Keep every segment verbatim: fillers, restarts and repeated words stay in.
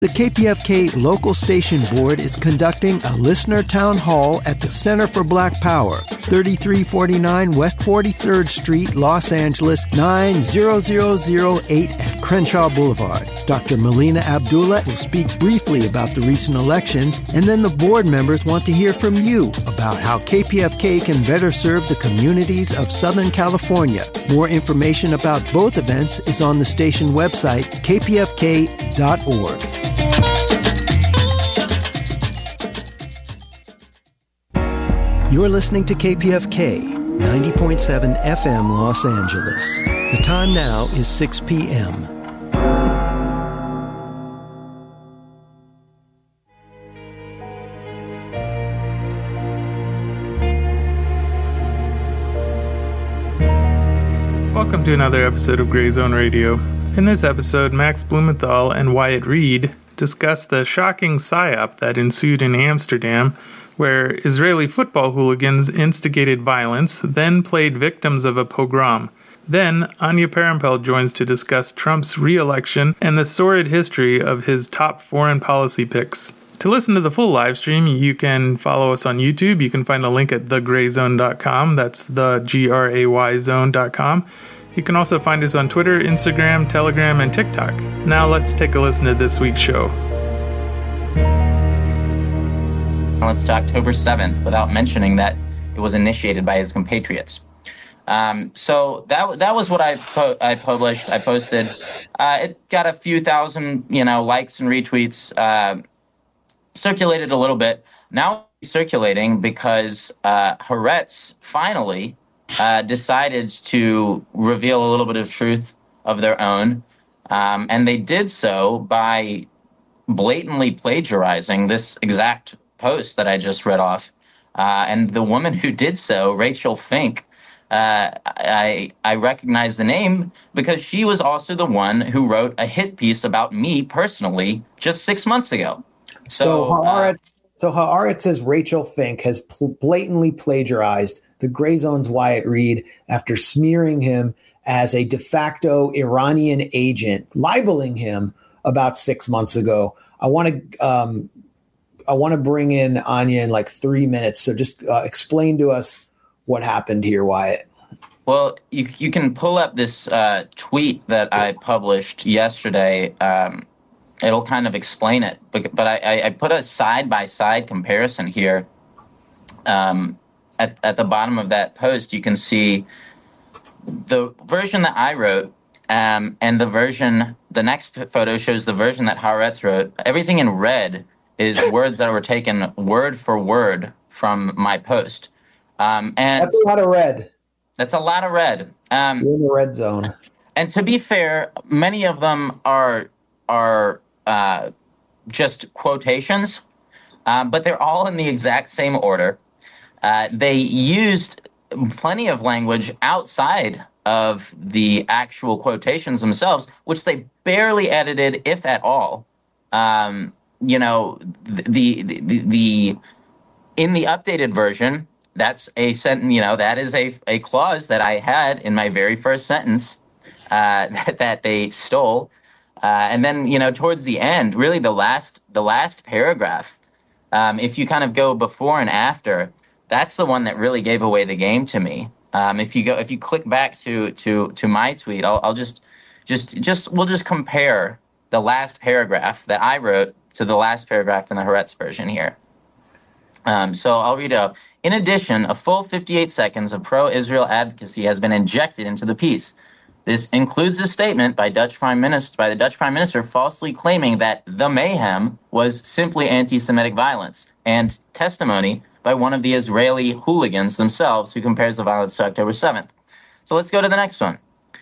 The K P F K local station board is conducting a listener town hall at the Center for Black Power, thirty-three forty-nine West forty-third Street, Los Angeles, nine zero zero zero eight at Crenshaw Boulevard. Doctor Melina Abdullah will speak briefly about the recent elections, and then the board members want to hear from you about how K P F K can better serve the communities of Southern California. More information about both events is on the station website, k p f k dot org. You're listening to K P F K, ninety point seven F M Los Angeles. The time now is six p.m. Welcome to another episode of Gray Zone Radio. In this episode, Max Blumenthal and Wyatt Reed discuss the shocking psyop that ensued in Amsterdam, where Israeli football hooligans instigated violence, then played victims of a pogrom. Then, Anya Parampel joins to discuss Trump's re-election and the sordid history of his top foreign policy picks. To listen to the full live stream, you can follow us on YouTube. You can find the link at the gray zone dot com. That's the G R A Y zone dot com. You can also find us on Twitter, Instagram, Telegram, and TikTok. Now let's take a listen to this week's show. To October seventh without mentioning that it was initiated by his compatriots. Um, so that that was what I po- I published. I posted. Uh, it got a few thousand, you know, likes and retweets. Uh, circulated a little bit. Now it's circulating because uh, Haaretz finally uh, decided to reveal a little bit of truth of their own, um, and they did so by blatantly plagiarizing this exact post that I just read off. Uh, and the woman who did so, Rachel Fink, uh, I I recognize the name because she was also the one who wrote a hit piece about me personally just six months ago. So, So, Haaretz, uh, so Haaretz's Rachel Fink has pl- blatantly plagiarized the Gray Zone's Wyatt Reed after smearing him as a de facto Iranian agent, libeling him about six months ago. I want to um, I want to bring in Anya in like three minutes. So just uh, explain to us what happened here, Wyatt. Well, you you can pull up this uh, tweet that I published yesterday. Um, it'll kind of explain it. But, but I, I put a side-by-side comparison here. Um, at, at the bottom of that post, you can see the version that I wrote um, and the version, the next photo shows the version that Haaretz wrote. Everything in red is words that were taken word for word from my post. Um, and That's a lot of red. That's a lot of red. Um, You're in the red zone. And to be fair, many of them are are uh, just quotations, um, but they're all in the exact same order. Uh, they used plenty of language outside of the actual quotations themselves, which they barely edited, if at all. Um, you know, the, the the the in the updated version, that's a sentence. You know, that is a a clause that I had in my very first sentence uh, that that they stole, uh, and then you know towards the end, really the last the last paragraph. Um, if you kind of go before and after, that's the one that really gave away the game to me. Um, if you go, if you click back to to to my tweet, I'll, I'll just just just we'll just compare the last paragraph that I wrote to the last paragraph in the Haaretz version here. Um, so I'll read out. In addition, a full fifty-eight seconds of pro-Israel advocacy has been injected into the piece. This includes a statement by Dutch Prime Minister by the Dutch Prime Minister falsely claiming that the mayhem was simply anti-Semitic violence, and testimony by one of the Israeli hooligans themselves who compares the violence to October seventh. So let's go to the next one.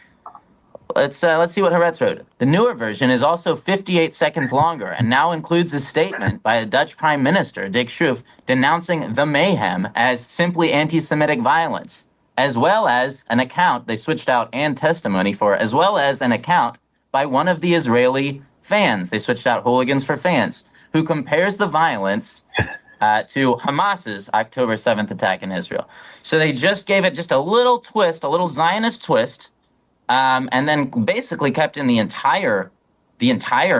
Let's uh, let's see what Haaretz wrote. The newer version is also fifty-eight seconds longer and now includes a statement by the Dutch Prime Minister, Dick Schoof, denouncing the mayhem as simply anti-Semitic violence, as well as an account, they switched out and testimony for, as well as an account by one of the Israeli fans, they switched out hooligans for fans, who compares the violence uh, to Hamas's October seventh attack in Israel. So they just gave it just a little twist, a little Zionist twist, Um, and then basically kept in the entire, the entire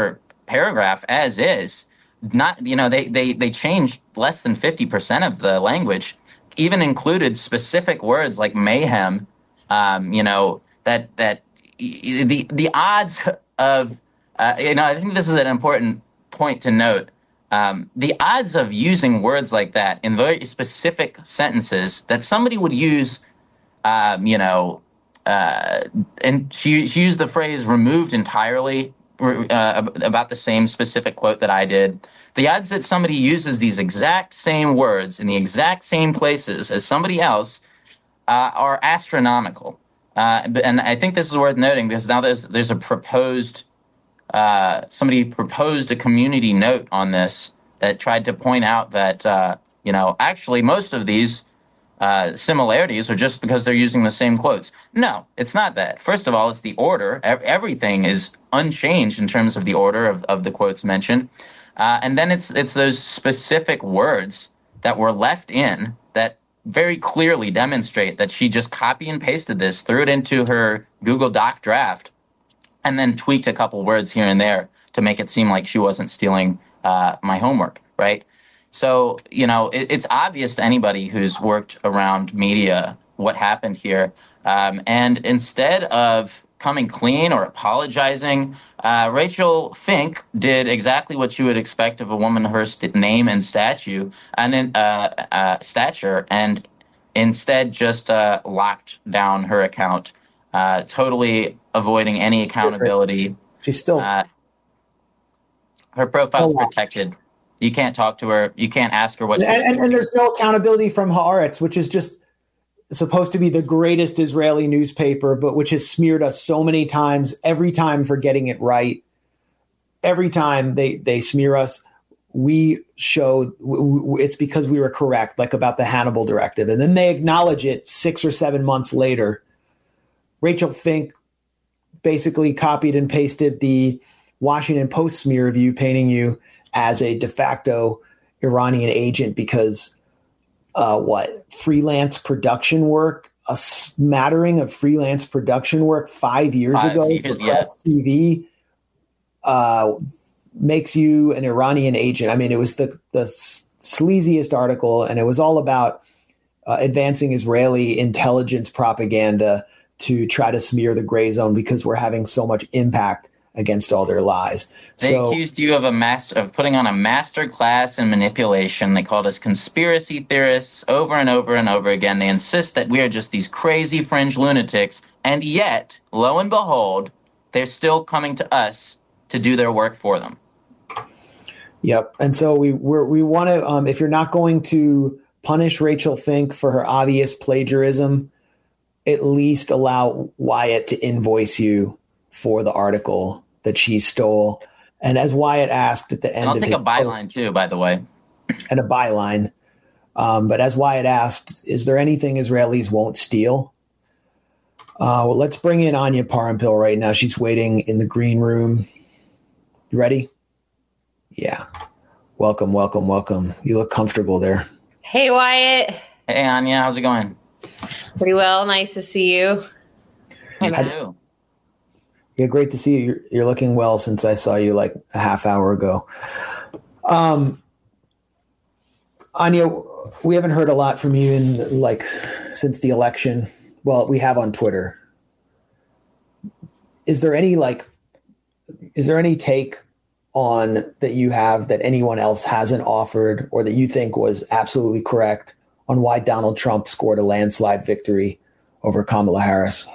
paragraph as is. Not, you know, they, they, they changed less than fifty percent of the language, even included specific words like mayhem. Um, you know, that, that the, the odds of, uh, you know, I think this is an important point to note. Um, the odds of using words like that in very specific sentences that somebody would use, um, you know, uh, and she, she used the phrase removed entirely, uh, about the same specific quote that I did. The odds that somebody uses these exact same words in the exact same places as somebody else uh, are astronomical. Uh, and I think this is worth noting because now there's there's a proposed, uh, somebody proposed a community note on this that tried to point out that, uh, you know, actually most of these uh, similarities are just because they're using the same quotes. No, it's not that. First of all, it's the order. Everything is unchanged in terms of the order of, of the quotes mentioned. Uh, and then it's it's those specific words that were left in that very clearly demonstrate that she just copy and pasted this, threw it into her Google Doc draft, and then tweaked a couple words here and there to make it seem like she wasn't stealing uh, my homework, right? So, you know, it, it's obvious to anybody who's worked around media what happened here. Um, and instead of coming clean or apologizing, uh, Rachel Fink did exactly what you would expect of a woman her st- name and statue and in, uh, uh, stature, and instead just uh, locked down her account, uh, totally avoiding any accountability. She's still uh, her profile's protected. You can't talk to her. You can't ask her what. And, and, and there's no accountability from Haaretz, which is just supposed to be the greatest Israeli newspaper, but which has smeared us so many times, every time for getting it right. Every time they, they smear us, we showed w- w- it's because we were correct, like about the Hannibal Directive. And then they acknowledge it six or seven months later. Rachel Fink basically copied and pasted the Washington Post smear review, painting you as a de facto Iranian agent because Uh, what freelance production work, a smattering of freelance production work five years five ago years, for Press yeah. T V uh, makes you an Iranian agent. I mean, it was the, the sleaziest article, and it was all about uh, advancing Israeli intelligence propaganda to try to smear the gray zone because we're having so much impact against all their lies. They so, accused you of a master of putting on a master class in manipulation. They called us conspiracy theorists over and over and over again. They insist that we are just these crazy fringe lunatics, and yet, lo and behold, they're still coming to us to do their work for them. Yep. And so we we're, we want to, um, if you're not going to punish Rachel Fink for her obvious plagiarism, at least allow Wyatt to invoice you for the article that she stole. And as Wyatt asked at the end and I'll of take his a byline post, too, by the way. and a byline. Um, but as Wyatt asked, is there anything Israelis won't steal? Uh, well, let's bring in Anya Parampil right now. She's waiting in the green room. You ready? Yeah. Welcome, welcome, welcome. You look comfortable there. Hey, Wyatt. Hey, Anya, how's it going? Pretty well. Nice to see you. You too. Yeah, great to see you. You're, you're looking well since I saw you like a half hour ago. Um, Anya, we haven't heard a lot from you in like since the election. Well, we have on Twitter. Is there any like, is there any take on that you have that anyone else hasn't offered or that you think was absolutely correct on why Donald Trump scored a landslide victory over Kamala Harris?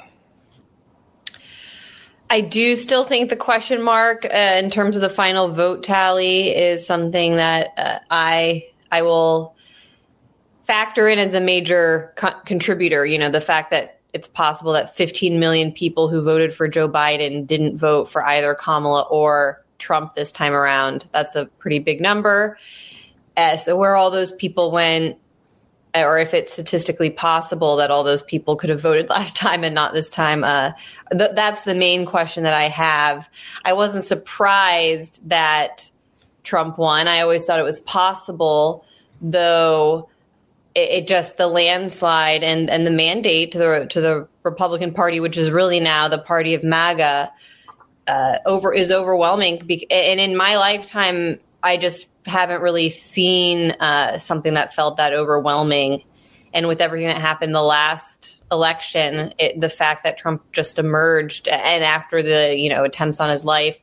I do still think the question mark uh, in terms of the final vote tally is something that uh, I I will factor in as a major co- contributor. You know, the fact that it's possible that fifteen million people who voted for Joe Biden didn't vote for either Kamala or Trump this time around. That's a pretty big number. Uh, so where all those people went, or if it's statistically possible that all those people could have voted last time and not this time, uh, th- that's the main question that I have. I wasn't surprised that Trump won. I always thought it was possible, though it, it just the landslide and, and the mandate to the to the Republican Party, which is really now the party of MAGA, uh, over is overwhelming. And in my lifetime, I just haven't really seen uh, something that felt that overwhelming. And with everything that happened the last election, it, the fact that Trump just emerged, and after the, you know, attempts on his life,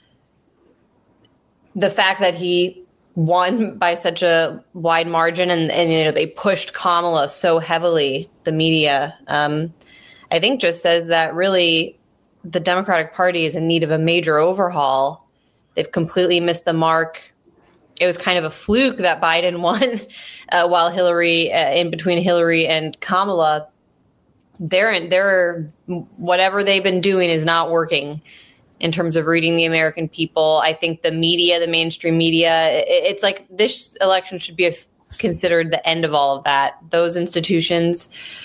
the fact that he won by such a wide margin, and, and you know, they pushed Kamala so heavily, the media, um, I think just says that really the Democratic Party is in need of a major overhaul. They've completely missed the mark. It was kind of a fluke that Biden won uh, while Hillary, uh, in between Hillary and Kamala, they're, in, they're, whatever they've been doing is not working in terms of reading the American people. I think the media, the mainstream media, it, it's like this election should be a, considered the end of all of that. Those institutions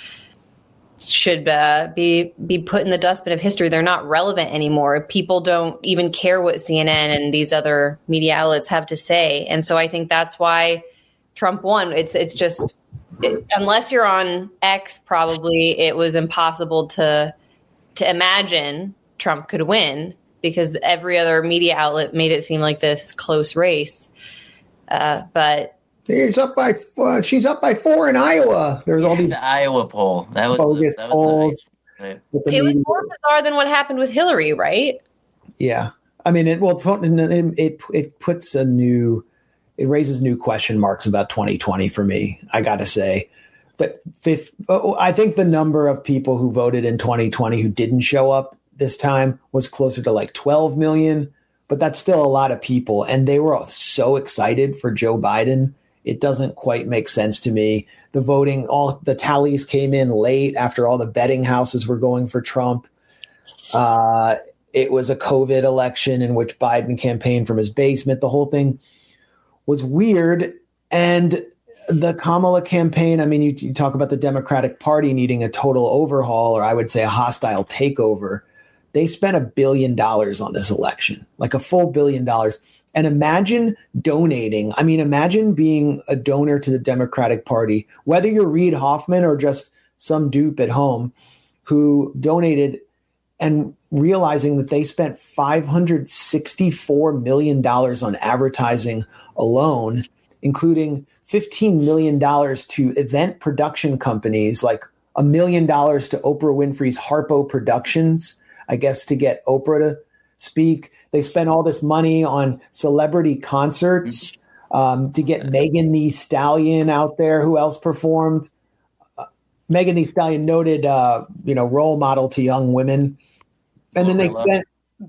should uh, be be put in the dustbin of history. They're not relevant anymore. People don't even care what C N N and these other media outlets have to say. And so I think that's why Trump won. It's it's just, it, unless you're on X, probably it was impossible to to imagine Trump could win, because every other media outlet made it seem like this close race. Uh, but She's up by uh, she's up by four in Iowa. There's all these the Iowa poll. That was bogus that was polls. nice. It was more bizarre than what happened with Hillary, right? Yeah, I mean, it well, it it, it puts a new, it raises new question marks about twenty twenty for me. I got to say, but fifth, oh, I think the number of people who voted in twenty twenty who didn't show up this time was closer to like twelve million. But that's still a lot of people, and they were all so excited for Joe Biden. It doesn't quite make sense to me. The voting, all the tallies came in late after all the betting houses were going for Trump. Uh, it was a COVID election in which Biden campaigned from his basement. The whole thing was weird. And the Kamala campaign, I mean, you, you talk about the Democratic Party needing a total overhaul, or I would say a hostile takeover. They spent a billion dollars on this election, like a full billion dollars. And imagine donating. I mean, imagine being a donor to the Democratic Party, whether you're Reid Hoffman or just some dupe at home who donated, and realizing that they spent five hundred sixty-four million dollars on advertising alone, including fifteen million dollars to event production companies, like a million dollars to Oprah Winfrey's Harpo Productions, I guess, to get Oprah to speak. They spent all this money on celebrity concerts um, to get Megan Thee Stallion out there. Who else performed? Uh, Megan Thee Stallion, noted, uh, you know, role model to young women. And then they spent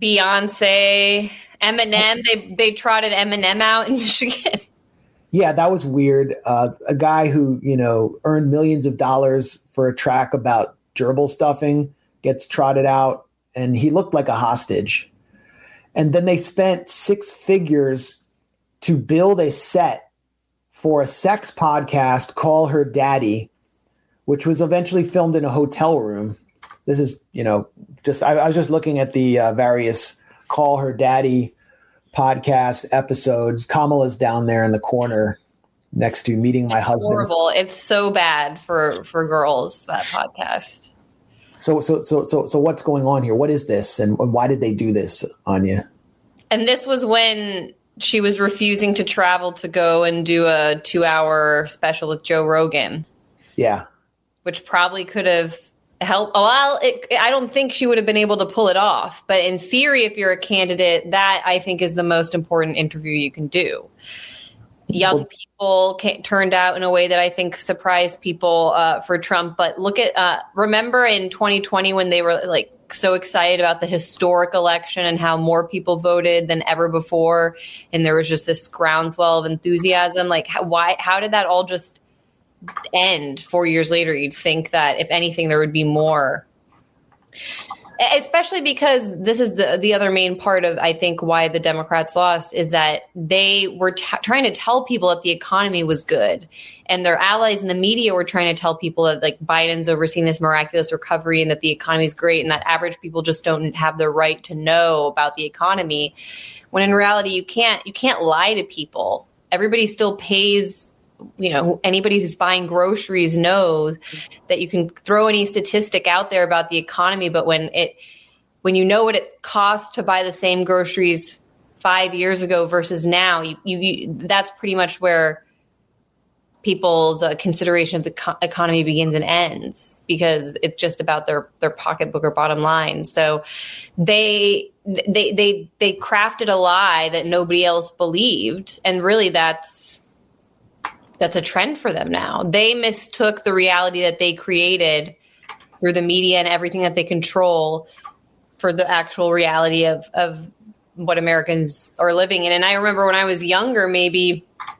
Beyonce, Eminem. They they trotted Eminem out in Michigan. Yeah, that was weird. Uh, a guy who, you know, earned millions of dollars for a track about gerbil stuffing gets trotted out, and he looked like a hostage. And then they spent six figures to build a set for a sex podcast, Call Her Daddy, which was eventually filmed in a hotel room. This is, you know, just I, I was just looking at the uh, various Call Her Daddy podcast episodes. Kamala's down there in the corner next to Meeting My It's Husband. Horrible. It's so bad for for girls, that podcast. So, so, so, so, so what's going on here? What is this? And why did they do this, Anya? And this was when she was refusing to travel to go and do a two hour special with Joe Rogan. Yeah. Which probably could have helped. Well, it, I don't think she would have been able to pull it off. But in theory, if you're a candidate, that I think is the most important interview you can do. Young people came, turned out in a way that I think surprised people uh, for Trump. But look at, uh, remember in twenty twenty when they were like so excited about the historic election and how more people voted than ever before. And there was just this groundswell of enthusiasm. Like how, why, how did that all just end four years later? You'd think that if anything, there would be more. Especially because this is the the other main part of, I think, why the Democrats lost is that they were t- trying to tell people that the economy was good. And their allies in the media were trying to tell people that like Biden's overseeing this miraculous recovery and that the economy is great and that average people just don't have the right to know about the economy. When in reality, you can't you can't lie to people. Everybody still pays. You know, anybody who's buying groceries knows that you can throw any statistic out there about the economy, but when it when you know what it costs to buy the same groceries five years ago versus now, you, you, you that's pretty much where people's uh, consideration of the co- economy begins and ends, because it's just about their their pocketbook or bottom line. So they they they they crafted a lie that nobody else believed, and really that's that's a trend for them now. They mistook the reality that they created through the media and everything that they control for the actual reality of of what Americans are living in. And I remember when I was younger, maybe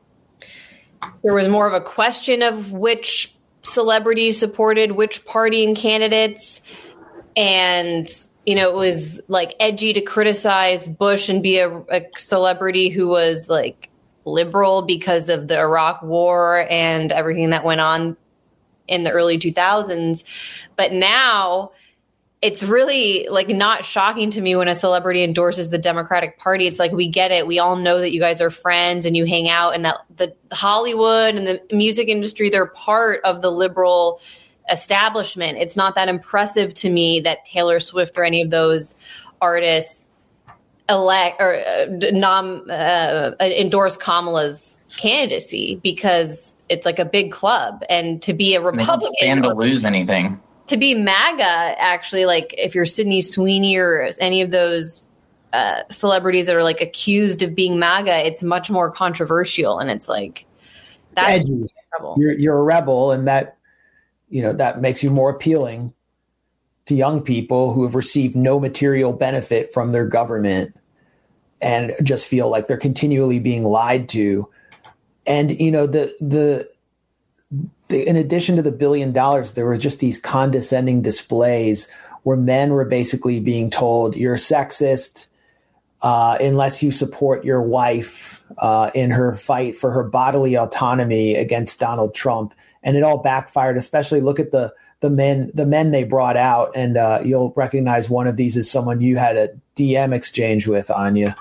there was more of a question of which celebrities supported which party and candidates. And, you know, it was like edgy to criticize Bush and be a, a celebrity who was like liberal because of the Iraq war and everything that went on in the early two thousands. But now it's really like not shocking to me when a celebrity endorses the Democratic Party. It's like, we get it. We all know that you guys are friends and you hang out, and that the Hollywood and the music industry, they're part of the liberal establishment. It's not that impressive to me that Taylor Swift or any of those artists elect or uh, nom, uh, endorse Kamala's candidacy, because it's like a big club. And to be a Republican, they don't stand to lose anything. To be MAGA, actually, like if you're Sydney Sweeney or any of those uh, celebrities that are like accused of being MAGA, it's much more controversial, and it's like that's edgy. You're you're a rebel, and that you know that makes you more appealing to young people who have received no material benefit from their government and just feel like they're continually being lied to. And you know the the. The, in addition to the billion dollars, there were just these condescending displays where men were basically being told, you're sexist uh, unless you support your wife uh, in her fight for her bodily autonomy against Donald Trump. And it all backfired, especially look at the the men the men they brought out. And uh, you'll recognize one of these as someone you had a D M exchange with, Anya.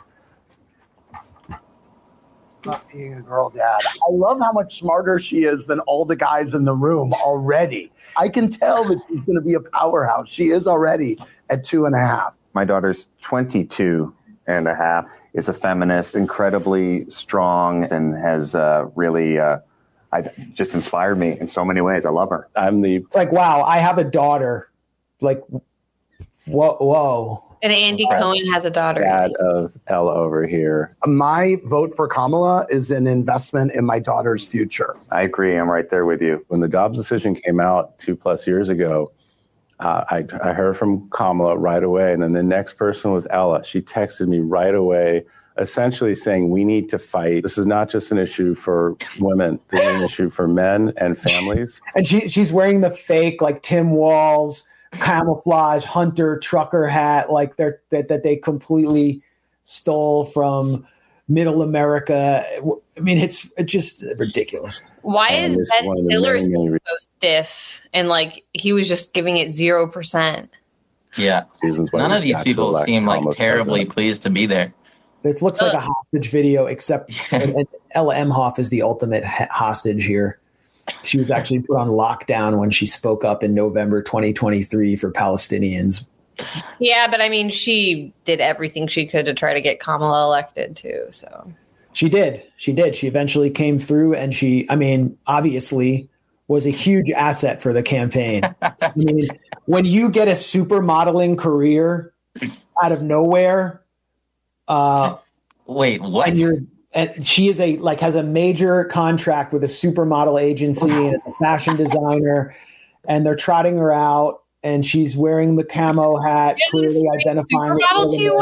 Not being a girl dad. I love how much smarter she is than all the guys in the room already. I can tell that she's going to be a powerhouse. She is already at two and a half. My daughter's twenty-two and a half, is a feminist, incredibly strong, and has uh, really uh, I, just inspired me in so many ways. I love her. I'm the. It's like, wow, I have a daughter. Like, whoa, whoa. And Andy uh, Cohen has a daughter. Dad of Elle over here. My vote for Kamala is an investment in my daughter's future. I agree. I'm right there with you. When the Dobbs decision came out two plus years ago, uh, I, I heard from Kamala right away. And then the next person was Ella. She texted me right away, essentially saying, we need to fight. This is not just an issue for women. This is an issue for men and families. And she she's wearing the fake, like, Tim Walz camouflage hunter trucker hat, like they're that, that they completely stole from middle America. I mean, it's, it's just ridiculous. Why and is Ben Stiller so stiff and like he was just giving it zero percent? Yeah, none of these people seem like terribly pleased to be there. It looks like a hostage video, except and, and Ella Emhoff is the ultimate ha- hostage here. She was actually put on lockdown when she spoke up in November twenty twenty-three for Palestinians. Yeah, but I mean, she did everything she could to try to get Kamala elected too. So she did. She did. She eventually came through, and she, I mean, obviously was a huge asset for the campaign. I mean, when you get a supermodeling career out of nowhere, uh, wait, what? And you're And she is a like has a major contract with a supermodel agency and is a fashion designer, and they're trotting her out, and she's wearing the camo hat, Isn't clearly identifying. Supermodel to you,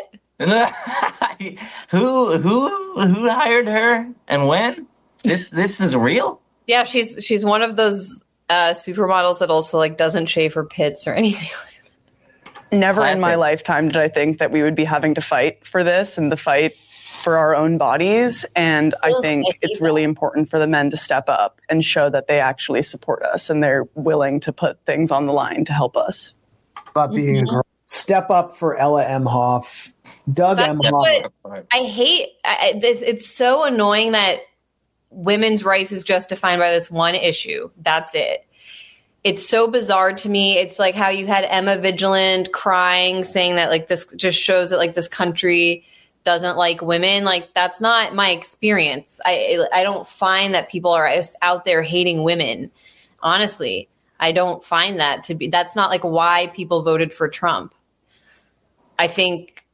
Wyatt? who who who hired her and when? This this is real? Yeah, she's she's one of those uh, supermodels that also like doesn't shave her pits or anything. Never Classic. In my lifetime did I think that we would be having to fight for this and the fight for our own bodies. And I think it's really important for the men to step up and show that they actually support us and they're willing to put things on the line to help us. About being Mm-hmm. a girl. Step up for Ella Emhoff, Doug That's Emhoff. what I hate. I, this, it's so annoying that women's rights is just defined by this one issue. That's it. it's so bizarre to me. It's like how you had Emma Vigilant crying, saying that like this just shows that like this country doesn't like women. Like that's not my experience. I I don't find that people are out there hating women. Honestly, I don't find that to be. That's not like why people voted for Trump. I think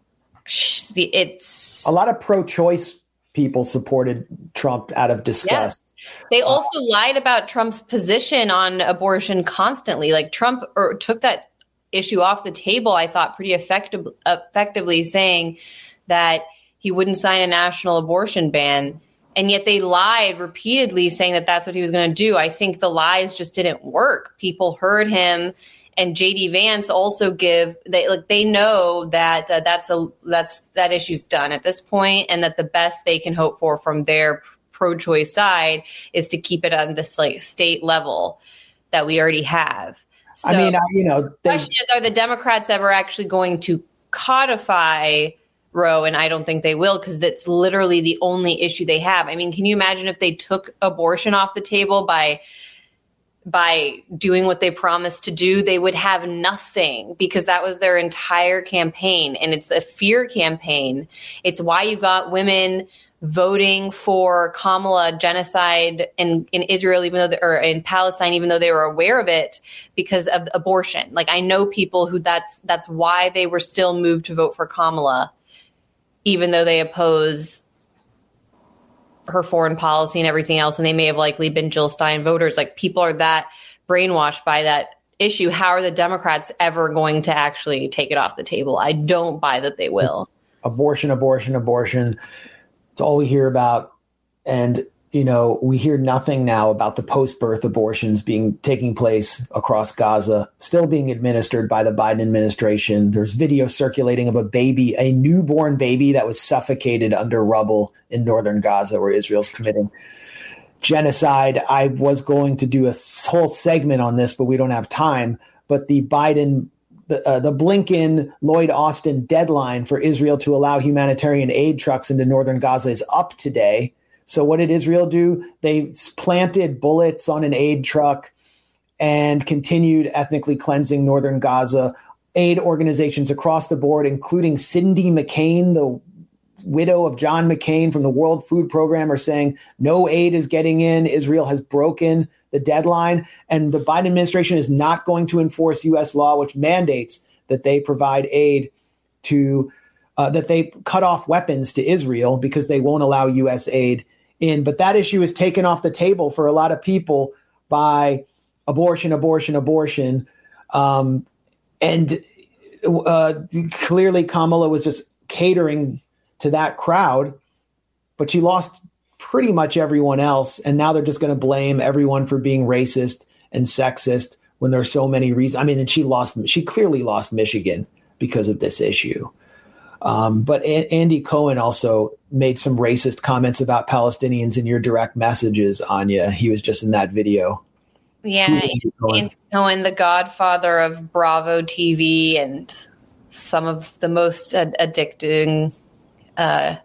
it's a lot of pro-choice people supported Trump out of disgust. Yeah. They also uh, lied about Trump's position on abortion constantly. Like Trump or, took that issue off the table, I thought, pretty effective, effectively, saying that he wouldn't sign a national abortion ban. And yet they lied repeatedly, saying that that's what he was going to do. I think the lies just didn't work. People heard him. And J D Vance also give they like they know that uh, that's a that's that issue's done at this point, and that the best they can hope for from their pro-choice side is to keep it on this like state level that we already have. So, I mean, you know, the question is, are the Democrats ever actually going to codify Roe? And I don't think they will, because that's literally the only issue they have. I mean, can you imagine if they took abortion off the table by by doing what they promised to do? They would have nothing, because that was their entire campaign. And it's a fear campaign. It's why you got women voting for Kamala genocide in, in Israel, even though, they, or in Palestine, even though they were aware of it, because of abortion. Like I know people who that's, that's why they were still moved to vote for Kamala, even though they oppose her foreign policy and everything else, and they may have likely been Jill Stein voters. Like people are that brainwashed by that issue. How are the Democrats ever going to actually take it off the table? I don't buy that they will. Abortion, abortion, abortion. It's all we hear about. And, you know, we hear nothing now about the post-birth abortions being taking place across Gaza, still being administered by the Biden administration. There's video circulating of a baby, a newborn baby that was suffocated under rubble in northern Gaza, where Israel's committing genocide. I was going to do a whole segment on this, but we don't have time. But the Biden, the, uh, the Blinken, Lloyd Austin deadline for Israel to allow humanitarian aid trucks into northern Gaza is up today. So what did Israel do? They planted bullets on an aid truck and continued ethnically cleansing northern Gaza. Aid organizations across the board, including Cindy McCain, the widow of John McCain from the World Food Program, are saying no aid is getting in. Israel has broken the deadline, and the Biden administration is not going to enforce U S law, which mandates that they provide aid to, uh, that they cut off weapons to Israel, because they won't allow U S aid in. But that issue is taken off the table for a lot of people by abortion, abortion, abortion. Um, and uh, clearly Kamala was just catering to that crowd, but she lost pretty much everyone else. And now they're just going to blame everyone for being racist and sexist when there's so many reasons. I mean, and she lost, she clearly lost Michigan because of this issue. Um, but a- Andy Cohen also made some racist comments about Palestinians in your direct messages, Anya. He was just in that video. Yeah, Andy Cohen? Andy Cohen, the godfather of Bravo T V and some of the most ad- addicting, uh,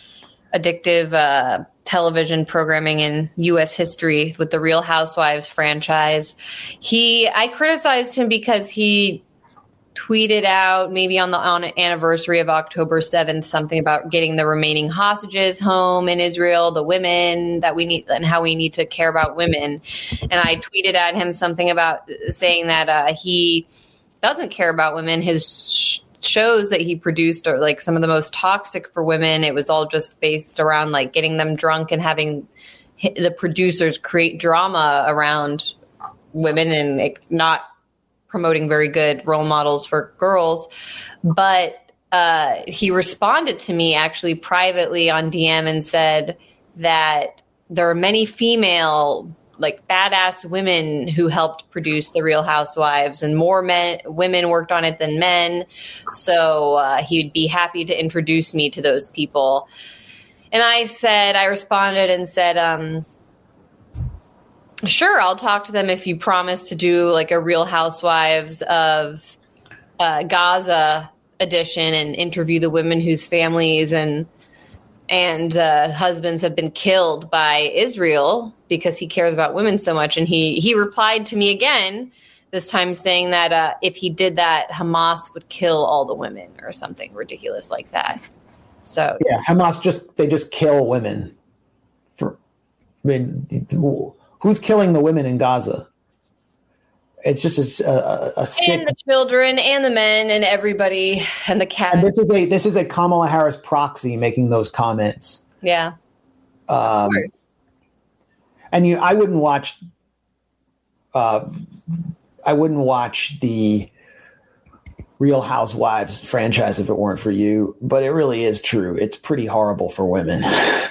addictive uh, television programming in U S history with the Real Housewives franchise. He, I criticized him because he tweeted out maybe on the on an anniversary of October seventh something about getting the remaining hostages home in Israel, the women that we need, and how we need to care about women. And I tweeted at him something about saying that uh, he doesn't care about women. His sh- shows that he produced are like some of the most toxic for women. It was all just based around like getting them drunk and having the producers create drama around women and it not promoting very good role models for girls. But uh, he responded to me actually privately on D M and said that there are many female, like badass women who helped produce The Real Housewives, and more men, women worked on it than men. So uh, he'd be happy to introduce me to those people. And I said, I responded and said, um, sure, I'll talk to them if you promise to do like a Real Housewives of uh, Gaza edition and interview the women whose families and and uh, husbands have been killed by Israel because he cares about women so much. And he, he replied to me again, this time saying that uh, if he did that, Hamas would kill all the women or something ridiculous like that. So yeah, Hamas just they just kill women. For I mean, who's killing the women in Gaza? It's just a, a, a sick. And the children and the men and everybody and the cats. And this is a this is a Kamala Harris proxy making those comments. Yeah. Um, and you, I wouldn't watch. Uh, I wouldn't watch the Real Housewives franchise if it weren't for you. But it really is true. It's pretty horrible for women.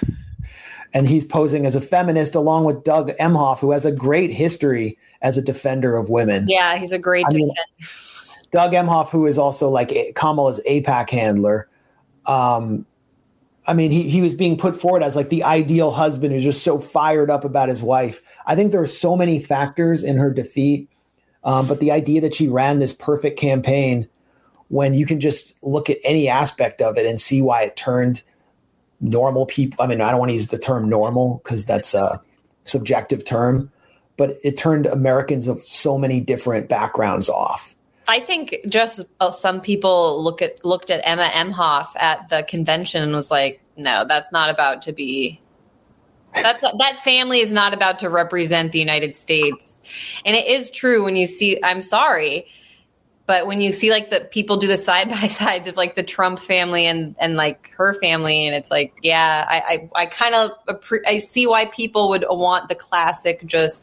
And he's posing as a feminist along with Doug Emhoff, who has a great history as a defender of women. Yeah, he's a great I defender. mean, Doug Emhoff, who is also like Kamala's AIPAC handler. Um, I mean, he, he was being put forward as like the ideal husband who's just so fired up about his wife. I think there are so many factors in her defeat. Um, but the idea that she ran this perfect campaign when you can just look at any aspect of it and see why it turned normal people. I mean, I don't want to use the term normal because that's a subjective term, but it turned Americans of so many different backgrounds off. I think just uh, some people look at looked at Emma Emhoff at the convention and was like, no, that's not about to be, that's that family is not about to represent the United States. And it is true when you see, I'm sorry, but when you see like the people do the side by sides of like the Trump family and, and like her family, and it's like, yeah, I, I, I kind of, I see why people would want the classic just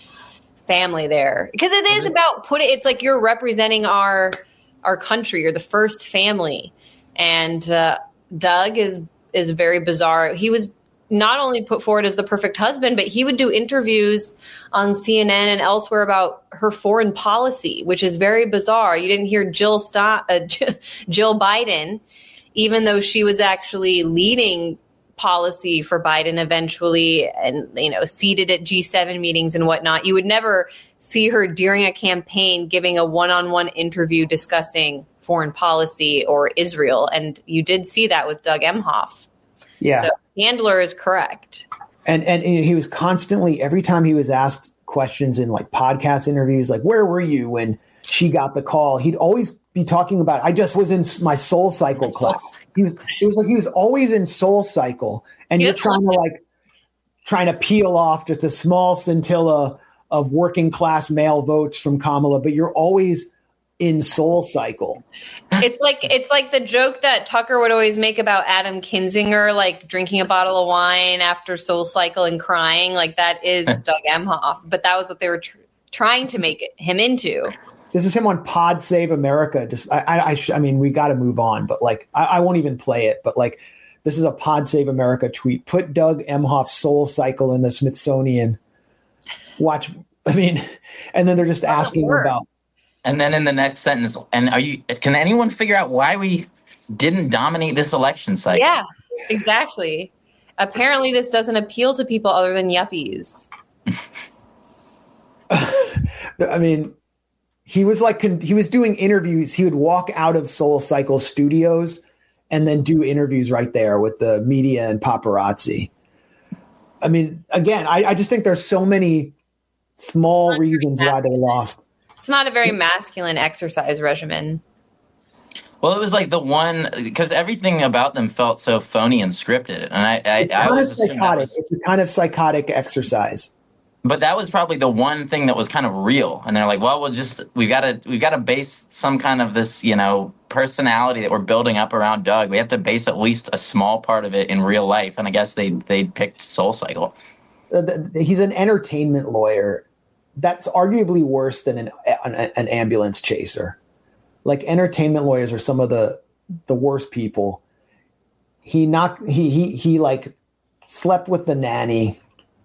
family there, because it is about put it, it's like you're representing our, our country. You're the first family. And uh, Doug is, is very bizarre. He was not only put forward as the perfect husband, but he would do interviews on C N N and elsewhere about her foreign policy, which is very bizarre. You didn't hear Jill St- uh, Jill Biden, even though she was actually leading policy for Biden eventually and, you know, seated at G seven meetings and whatnot. You would never see her during a campaign giving a one-on-one interview discussing foreign policy or Israel. And you did see that with Doug Emhoff. Yeah. So Handler is correct. And, and and he was constantly, every time he was asked questions in like podcast interviews, like, where were you when she got the call? He'd always be talking about, I just was in my Soul Cycle class. He was, it was like he was always in Soul Cycle, and you're trying to like, trying to peel off just a small scintilla of working class male votes from Kamala, but you're always in Soul Cycle. It's like it's like the joke that Tucker would always make about Adam Kinzinger, like drinking a bottle of wine after Soul Cycle and crying. Like that is Doug Emhoff, but that was what they were tr- trying to make it, him into. This is him on Pod Save America. Just I I, I, sh- I mean, we got to move on, but like I, I won't even play it. But like this is a Pod Save America tweet. Put Doug Emhoff's Soul Cycle in the Smithsonian. Watch. I mean, and then they're just asking about. And then in the next sentence, and are you? Can anyone figure out why we didn't dominate this election cycle? Yeah, exactly. Apparently, this doesn't appeal to people other than yuppies. I mean, he was like he was doing interviews. He would walk out of Soul Cycle Studios and then do interviews right there with the media and paparazzi. I mean, again, I, I just think there's so many small reasons why they lost. It's not a very masculine exercise regimen. Well, it was like the one, because everything about them felt so phony and scripted. And I, I, it's I kind was of psychotic. Was, it's a kind of psychotic exercise. But that was probably the one thing that was kind of real. And they're like, well, we'll just, we got to, we got to base some kind of this, you know, personality that we're building up around Doug. We have to base at least a small part of it in real life. And I guess they, they picked Soul Cycle. Uh, the, the, he's an entertainment lawyer. That's arguably worse than an, an an ambulance chaser. Like entertainment lawyers are some of the the worst people. He knocked he he he like slept with the nanny.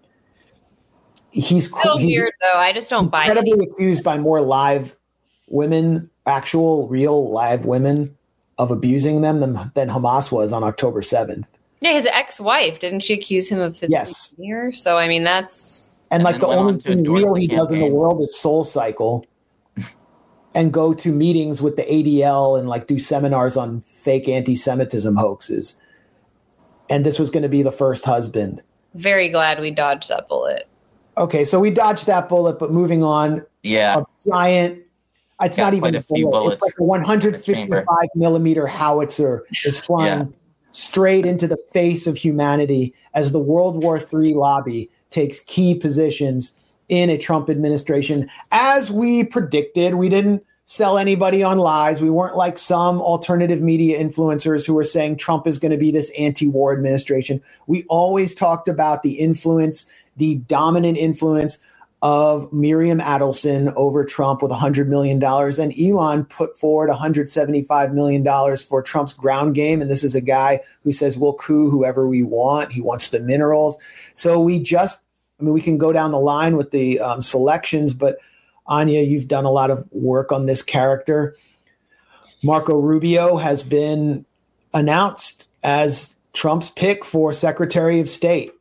He's so he's weird though. I just don't buy it. Incredibly accused by more live women, actual real live women, of abusing them than than Hamas was on October seventh. Yeah, his ex-wife, didn't she accuse him of physical yes. abuse? So I mean that's. And, and like the only thing real he campaign. does in the world is Soul Cycle and go to meetings with the A D L and like do seminars on fake anti-Semitism hoaxes. and this was going to be the first husband. Very glad we dodged that bullet. Okay, so we dodged that bullet, but moving on. Yeah. A giant, it's Got not even a a few bullet. bullets It's like a one hundred fifty-five millimeter howitzer is flying Yeah. straight into the face of humanity as the World War Three lobby takes key positions in a Trump administration. As we predicted, we didn't sell anybody on lies. We weren't like some alternative media influencers who were saying Trump is going to be this anti-war administration. We always talked about the influence, the dominant influence of Miriam Adelson over Trump with one hundred million dollars. And Elon put forward one hundred seventy-five million dollars for Trump's ground game. And this is a guy who says we'll coup whoever we want. He wants the minerals. So we just, I mean, we can go down the line with the um, selections, but Anya, you've done a lot of work on this character. Marco Rubio has been announced as Trump's pick for Secretary of State.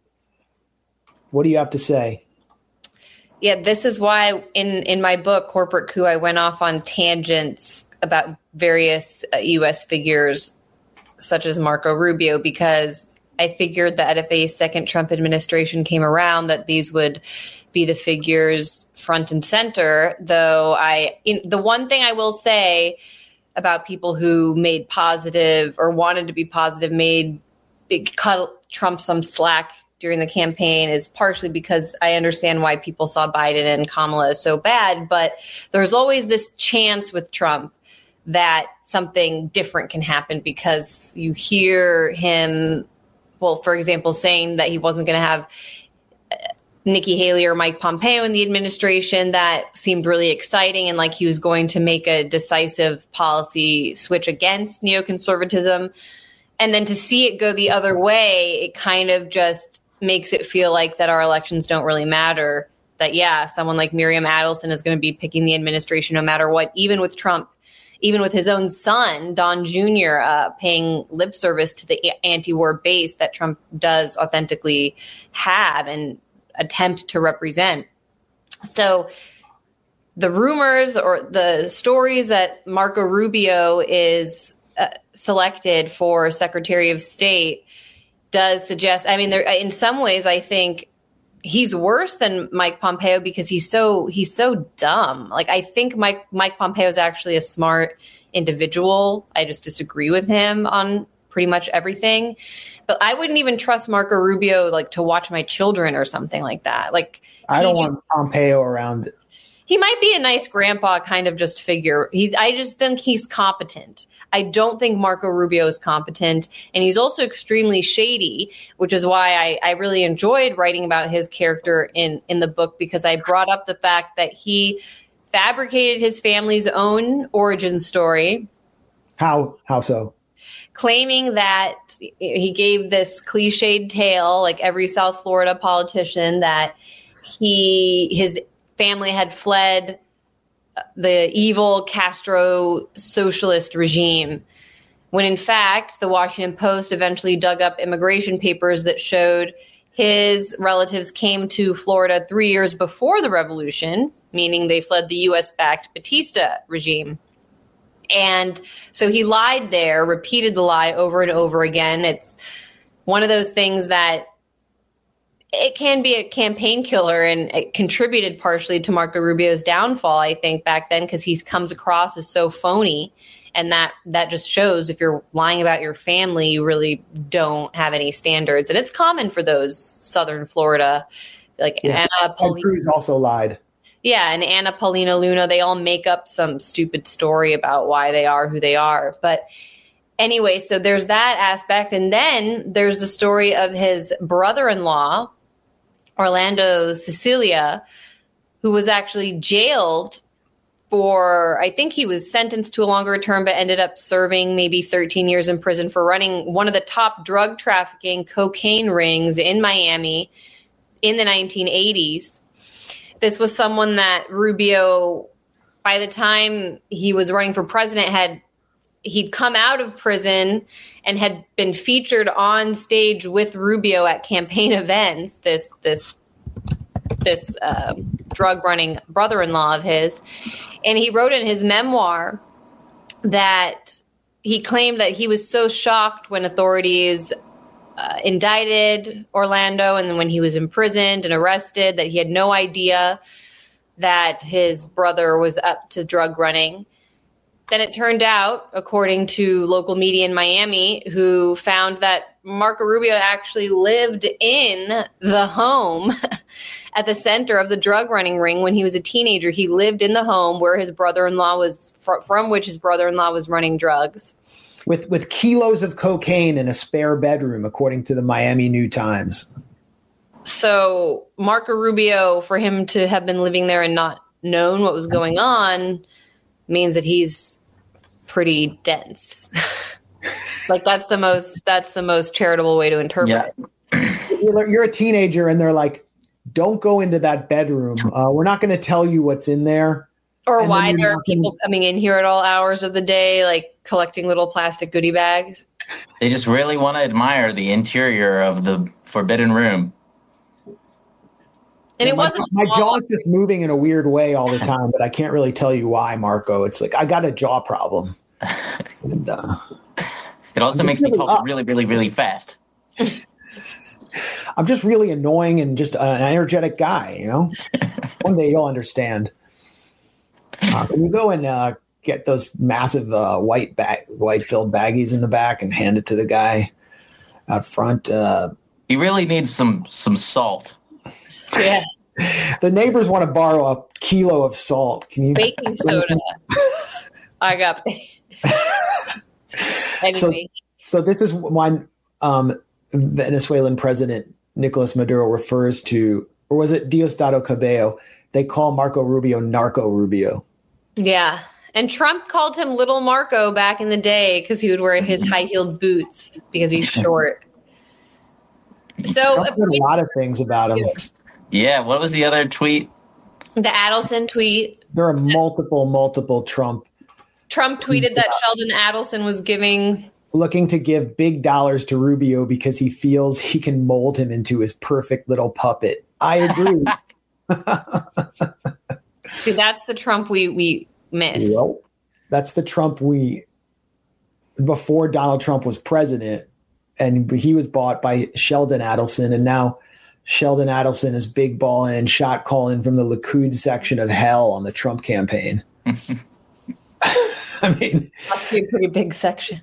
What do you have to say? Yeah, this is why in, in my book, Corporate Coup, I went off on tangents about various uh, U S figures, such as Marco Rubio, because I figured that if a second Trump administration came around, that these would be the figures front and center. Though I, in, the one thing I will say about people who made positive or wanted to be positive, made it cut Trump some slack during the campaign is partially because I understand why people saw Biden and Kamala as so bad. But there's always this chance with Trump that something different can happen because you hear him, well, for example, saying that he wasn't going to have Nikki Haley or Mike Pompeo in the administration. That seemed really exciting, and like he was going to make a decisive policy switch against neoconservatism. And then to see it go the other way, it kind of just makes it feel like that our elections don't really matter. That, yeah, someone like Miriam Adelson is going to be picking the administration no matter what, even with Trump, even with his own son, Don Junior, uh, paying lip service to the anti-war base that Trump does authentically have and attempt to represent. So the rumors or the stories that Marco Rubio is uh, selected for Secretary of State does suggest, I mean, there, in some ways, I think he's worse than Mike Pompeo because he's so he's so dumb. Like, I think Mike Mike Pompeo is actually a smart individual. I just disagree with him on pretty much everything. But I wouldn't even trust Marco Rubio like to watch my children or something like that. Like, I don't he, want Pompeo around. He might be a nice grandpa kind of just figure. He's I just think he's competent. I don't think Marco Rubio is competent. And he's also extremely shady, which is why I, I really enjoyed writing about his character in, in the book, because I brought up the fact that he fabricated his family's own origin story. How? How so? Claiming that he gave this cliched tale, like every South Florida politician, that he his family had fled the evil Castro socialist regime, when in fact the Washington Post eventually dug up immigration papers that showed his relatives came to Florida three years before the revolution, meaning they fled the U S-backed Batista regime. And so he lied there, repeated the lie over and over again. It's one of those things that it can be a campaign killer, and it contributed partially to Marco Rubio's downfall, I think, back then, because he comes across as so phony. And that that just shows if you're lying about your family, you really don't have any standards. And it's common for those Southern Florida, like yeah. Anna Paulina. Cruz also lied. Yeah, and Anna Paulina Luna, they all make up some stupid story about why they are who they are. But anyway, so there's that aspect. And then there's the story of his brother-in-law, Orlando Cecilia, who was actually jailed for, I think he was sentenced to a longer term, but ended up serving maybe thirteen years in prison for running one of the top drug trafficking cocaine rings in Miami in the nineteen eighties. This was someone that Rubio, by the time he was running for president, had he'd come out of prison and had been featured on stage with Rubio at campaign events. This this this uh, drug running brother-in-law of his, and he wrote in his memoir that he claimed that he was so shocked when authorities uh, indicted Orlando, and when he was imprisoned and arrested, that he had no idea that his brother was up to drug running. Then it turned out, according to local media in Miami, who found that Marco Rubio actually lived in the home at the center of the drug running ring when he was a teenager. He lived in the home where his brother-in-law was fr- from which his brother-in-law was running drugs. With with kilos of cocaine in a spare bedroom, according to the Miami New Times. So Marco Rubio, for him to have been living there and not known what was going on, means that he's pretty dense. Like that's the most that's the most charitable way to interpret Yeah. it. You're, you're a teenager, and they're like, "Don't go into that bedroom. Uh, we're not going to tell you what's in there." Or And why then there you're are people coming in here at all hours of the day, like collecting little plastic goodie bags. They just really want to admire the interior of the forbidden room. And Yeah, it my, wasn't my small. jaw is just moving in a weird way all the time, but I can't really tell you why, Marco. It's like I got a jaw problem. And, uh, It also I'm makes just me really talk up. really, really, really fast. I'm just really annoying and just an energetic guy, you know? One day you'll understand. Uh, can you go and uh, get those massive uh, white bag, white filled baggies in the back and hand it to the guy out front? Uh, He really needs some some salt. Yeah. the neighbors want to borrow a kilo of salt. Can you? Baking soda. I got anyway. So, so this is why um, Venezuelan President Nicolas Maduro refers to, or was it Diosdado Cabello? They call Marco Rubio Narco Rubio. Yeah. And Trump called him Little Marco back in the day because he would wear his high-heeled boots because he's short. So Trump if said we- a lot of things about him. Yeah, what was the other tweet? the Adelson tweet, There are multiple, multiple Trump Trump tweeted that Sheldon Adelson was giving looking to give big dollars to Rubio because he feels he can mold him into his perfect little puppet. I agree. See, that's the Trump we we miss. Yep. That's the Trump we, before Donald Trump was president, and he was bought by Sheldon Adelson, and now Sheldon Adelson is big balling and shot calling from the Likud section of hell on the Trump campaign. I mean, Must be a pretty big section.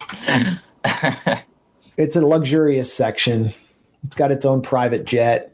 it's a luxurious section. It's got its own private jet.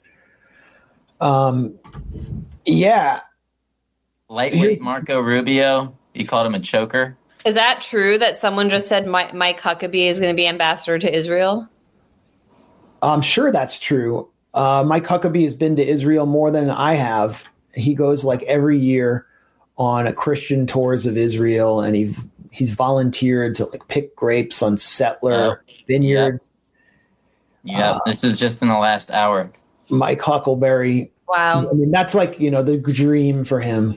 Um, yeah. Lightweight Here's- Marco Rubio. You called him a choker. Is that true that someone just said Mike, Mike Huckabee is going to be ambassador to Israel? I'm sure that's true. Uh, Mike Huckabee has been to Israel more than I have. He goes like every year on a Christian tours of Israel, and he he's volunteered to like pick grapes on settler Oh, vineyards. Yeah, Uh, this is just in the last hour. Mike Huckleberry. Wow. I mean, that's like, you know, the dream for him.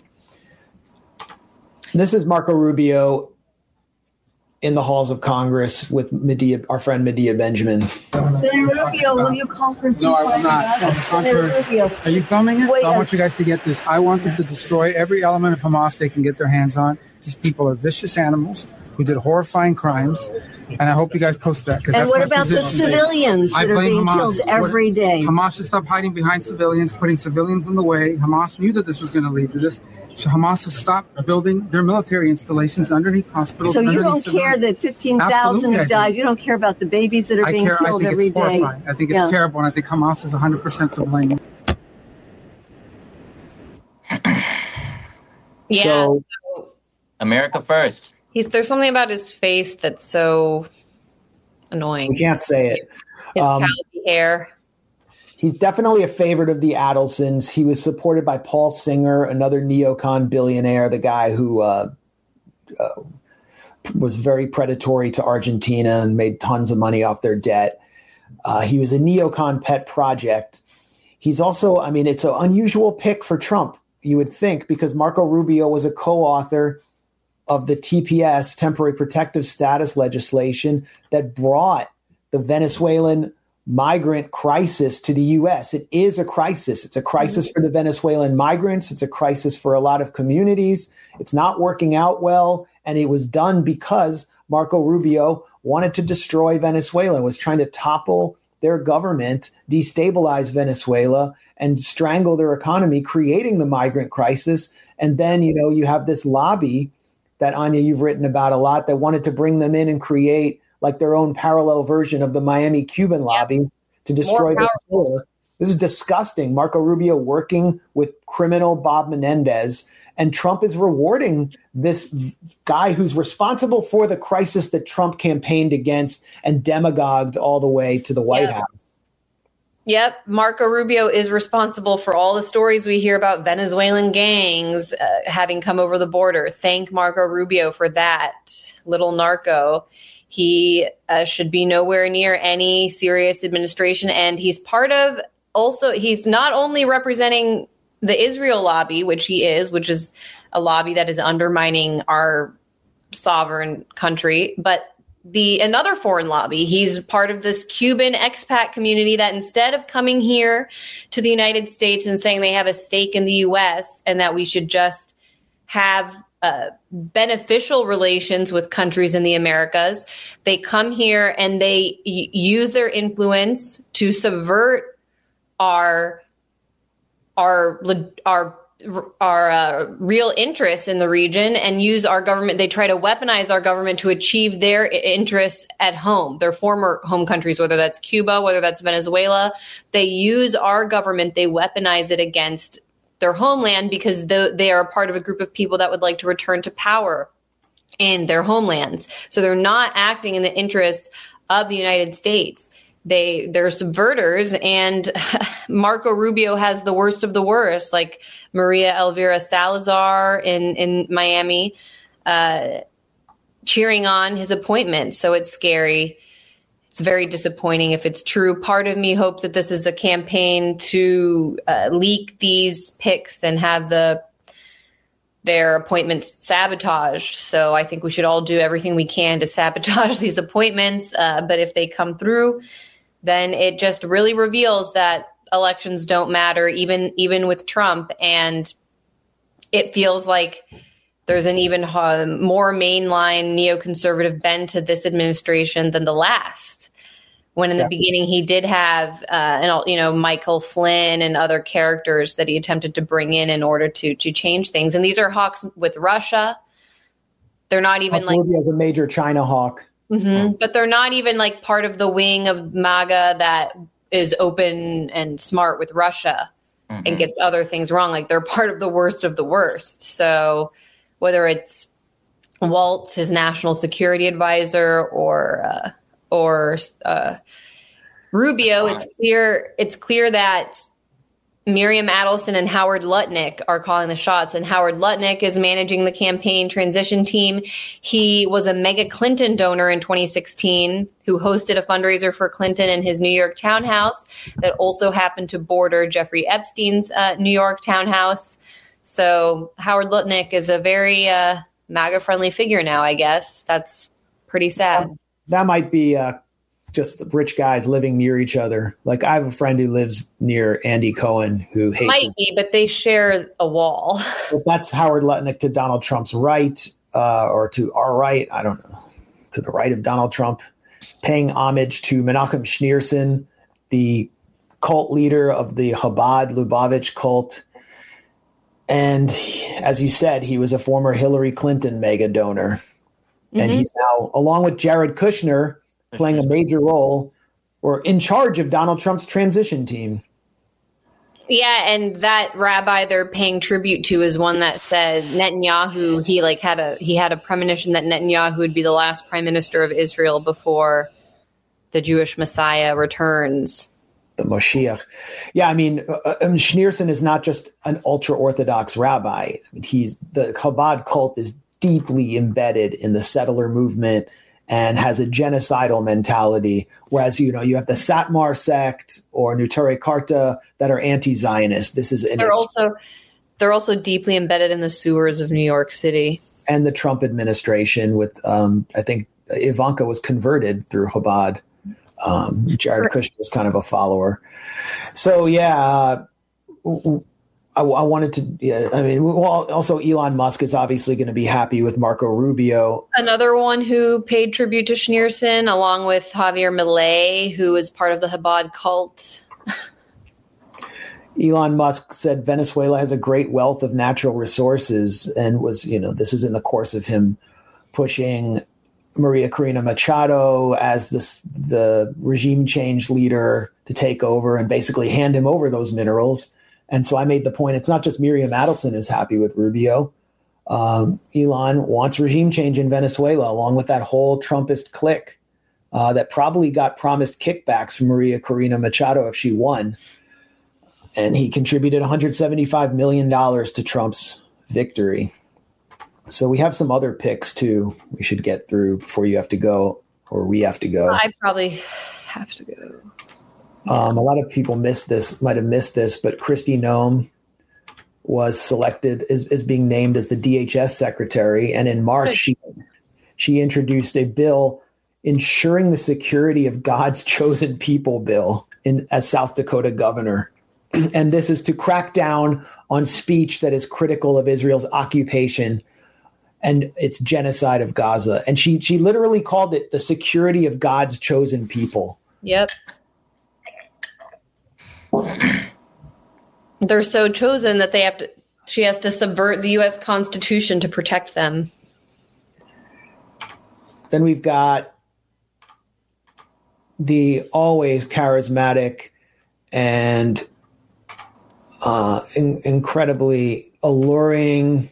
This is Marco Rubio in the halls of Congress with Medea, our friend Medea Benjamin. Senator Rubio, will you call for No, I will not. On the Senator contrary. Rubio. Are you filming it? Wait, So I uh, want you guys to get this. I want them to destroy every element of Hamas they can get their hands on. These people are vicious animals who did horrifying crimes, and I hope you guys post that. 'cause And that's what my about the position. civilians I that are blame being Hamas. killed every What- day? Hamas should stop hiding behind civilians, putting civilians in the way. Hamas knew that this was going to lead to this. So Hamas has stopped building their military installations underneath hospitals. So you underneath don't care civilians. that fifteen thousand Absolutely I have do. died. You don't care about the babies that are I being care. I killed think every it's day. horrifying. I think it's Yeah. terrible, and I think Hamas is one hundred percent to blame. Yeah. So- So, America first. he's there's something about his face that's so annoying. We can't say it. His Um, cowboy hair. He's definitely a favorite of the Adelsons. He was supported by Paul Singer, another neocon billionaire, the guy who uh, uh, was very predatory to Argentina and made tons of money off their debt. Uh, he was a neocon pet project. He's also, I mean, it's an unusual pick for Trump, you would think, because Marco Rubio was a co-author of the T P S, Temporary Protective Status legislation, that brought the Venezuelan migrant crisis to the U S. It is a crisis. It's a crisis for the Venezuelan migrants. It's a crisis for a lot of communities. It's not working out well. And it was done because Marco Rubio wanted to destroy Venezuela, was trying to topple their government, destabilize Venezuela, and strangle their economy, creating the migrant crisis. And then, you know, you have this lobby that, Anya, you've written about a lot, that wanted to bring them in and create like their own parallel version of the Miami Cuban lobby yeah. to destroy Venezuela. This is disgusting. Marco Rubio working with criminal Bob Menendez, and Trump is rewarding this guy who's responsible for the crisis that Trump campaigned against and demagogued all the way to the White yeah. House. Yep. Marco Rubio is responsible for all the stories we hear about Venezuelan gangs uh, having come over the border. Thank Marco Rubio for that. Little narco. He uh, should be nowhere near any serious administration. And he's part of also, he's not only representing the Israel lobby, which he is, which is a lobby that is undermining our sovereign country, but the another foreign lobby. He's part of this Cuban expat community that instead of coming here to the United States and saying they have a stake in the U S and that we should just have uh, beneficial relations with countries in the Americas, they come here and they y- use their influence to subvert our our our our uh, real interests in the region and use our government. They try to weaponize our government to achieve their interests at home, their former home countries, whether that's Cuba, whether that's Venezuela. They use our government, they weaponize it against their homeland because the, they are a part of a group of people that would like to return to power in their homelands. So they're not acting in the interests of the United States. They, they're subverters, and Marco Rubio has the worst of the worst, like Maria Elvira Salazar in, in Miami, uh, cheering on his appointment. So it's scary. It's very disappointing if it's true. Part of me hopes that this is a campaign to uh, leak these pics and have the their appointments sabotaged. So I think we should all do everything we can to sabotage these appointments. Uh, but if they come through, then it just really reveals that elections don't matter, even even with Trump. And it feels like there's an even uh, more mainline neoconservative bend to this administration than the last. When in the yeah. beginning he did have, uh, and you know, Michael Flynn and other characters that he attempted to bring in in order to to change things. And these are hawks with Russia. They're not even Hawk like as a major China hawk. Mm-hmm. But they're not even like part of the wing of MAGA that is open and smart with Russia mm-hmm. and gets other things wrong. Like they're part of the worst of the worst. So whether it's Waltz, his national security advisor, or uh, or uh, Rubio, it's clear it's clear that Miriam Adelson and Howard Lutnick are calling the shots, and Howard Lutnick is managing the campaign transition team. He was a mega Clinton donor in twenty sixteen who hosted a fundraiser for Clinton in his New York townhouse that also happened to border Jeffrey Epstein's uh, New York townhouse. So Howard Lutnick is a very uh, MAGA-friendly figure now, I guess. That's pretty sad. That might be uh just rich guys living near each other. Like I have a friend who lives near Andy Cohen who hates Might his, be, but they share a wall. But that's Howard Lutnick to Donald Trump's right, uh, or to our right. I don't know, to the right of Donald Trump, paying homage to Menachem Schneerson, the cult leader of the Chabad Lubavitch cult. And as you said, he was a former Hillary Clinton mega donor. Mm-hmm. And he's now, along with Jared Kushner, playing a major role or in charge of Donald Trump's transition team. Yeah, and that rabbi they're paying tribute to is one that said Netanyahu, he like had a he had a premonition that Netanyahu would be the last prime minister of Israel before the Jewish Messiah returns. The Moshiach. Yeah, I mean, uh, um, Schneerson is not just an ultra-Orthodox rabbi. I mean, he's the Chabad cult is deeply embedded in the settler movement and has a genocidal mentality, whereas, you know, you have the Satmar sect or Neturei Karta that are anti-Zionist. This is they're also they're also deeply embedded in the sewers of New York City and the Trump administration. With um, I think Ivanka was converted through Chabad. Um, Jared Kushner was kind of a follower. So yeah, uh, I, I wanted to, yeah, I mean, well, also Elon Musk is obviously going to be happy with Marco Rubio. Another one who paid tribute to Schneerson, along with Javier Milei, who is part of the Chabad cult. Elon Musk said Venezuela has a great wealth of natural resources, and was, you know, this is in the course of him pushing Maria Corina Machado as this, the regime change leader to take over and basically hand him over those minerals. And so I made the point, it's not just Miriam Adelson is happy with Rubio. Um, Elon wants regime change in Venezuela, along with that whole Trumpist clique uh, that probably got promised kickbacks from Maria Corina Machado if she won. And he contributed one hundred seventy-five million dollars to Trump's victory. So we have some other picks, too, we should get through before you have to go, or we have to go. I probably have to go. Um, a lot of people missed this, might have missed this, but Kristi Noem was selected as, as being named as the D H S secretary. And in March, she, she introduced a bill ensuring the security of God's chosen people bill in, as South Dakota governor. And this is to crack down on speech that is critical of Israel's occupation and its genocide of Gaza. And she she literally called it the security of God's chosen people. Yep. They're so chosen that they have to, she has to subvert the U S Constitution to protect them. Then we've got the always charismatic and uh, in, incredibly alluring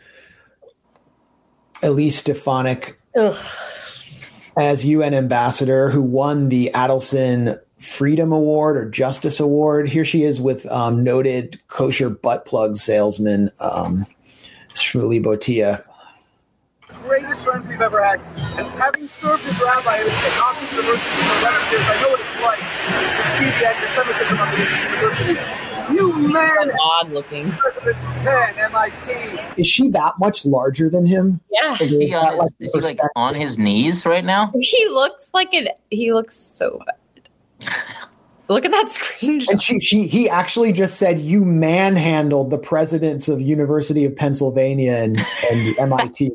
Elise Stefanik Ugh. as U N ambassador, who won the Adelson Freedom Award or Justice Award. Here she is with um, noted kosher butt plug salesman um, Shmuley Botia. Greatest friends we've ever had, and having served as rabbi at Oxford University for eleven years, I know what it's like to see the anti-Semitism of the university. You man, odd looking. Presidents Penn, M I T. Is she that much larger than him? Yeah. Is he, on his, like is he like on his knees right now? He looks like it. He looks so bad. Look at that screenshot. And she, she, he actually just said, "You manhandled the presidents of University of Pennsylvania and, and M I T."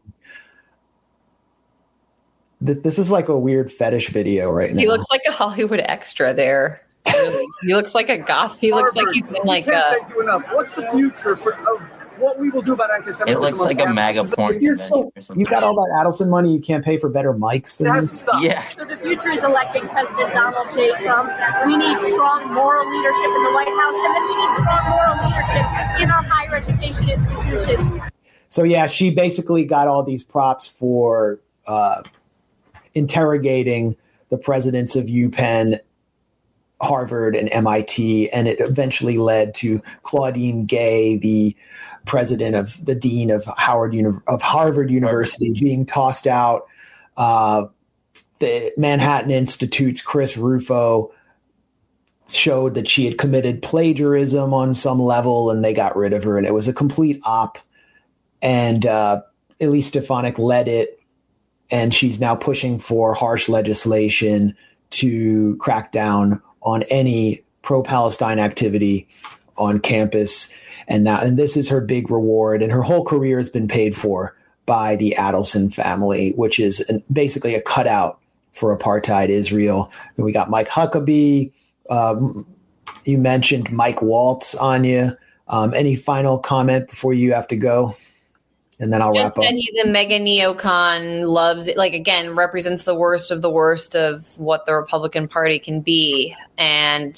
This is like a weird fetish video right now. He looks like a Hollywood extra there. Really. He looks like a goth. He looks Harvard, like he's been like we can't a. thank you enough. What's the future for, of what we will do about anti-Semitism? It looks like a MAGA porn. If you're so, you got all that Adelson money, you can't pay for better mics than this. Yeah. So the future is electing President Donald J. Trump. We need strong moral leadership in the White House, and then we need strong moral leadership in our higher education institutions. So yeah, she basically got all these props for uh, interrogating the presidents of UPenn, Harvard, and M I T, and it eventually led to Claudine Gay, the president of the dean of Howard Uni- of Harvard University, being tossed out. Uh, the Manhattan Institute's Chris Rufo showed that she had committed plagiarism on some level, and they got rid of her, and it was a complete op. And uh, Elise Stefanik led it, and she's now pushing for harsh legislation to crack down on any pro-Palestine activity on campus. And now, and this is her big reward, and her whole career has been paid for by the Adelson family, which is an, basically a cutout for apartheid Israel. And we got Mike Huckabee. Um, you mentioned Mike Waltz, Anya. Um, any final comment before you have to go? And then I'll Just wrap up. that he's a mega neocon, loves it, like, again, represents the worst of the worst of what the Republican Party can be. And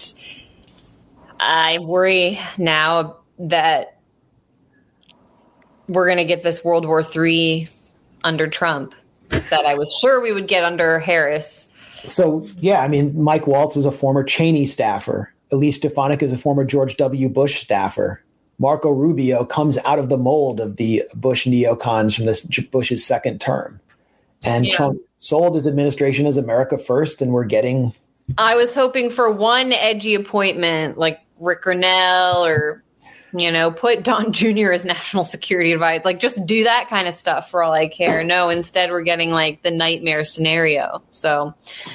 I worry now that we're going to get this World War Three under Trump that I was sure we would get under Harris. So, yeah, I mean, Mike Waltz is a former Cheney staffer. Elise Stefanik is a former George W. Bush staffer. Marco Rubio comes out of the mold of the Bush neocons from this Bush's second term. And yeah. Trump sold his administration as America first, and we're getting... I was hoping for one edgy appointment, like Rick Grinnell, or, you know, put Don Junior as national security advisor. Like, just do that kind of stuff for all I care. No, instead we're getting, like, the nightmare scenario. So,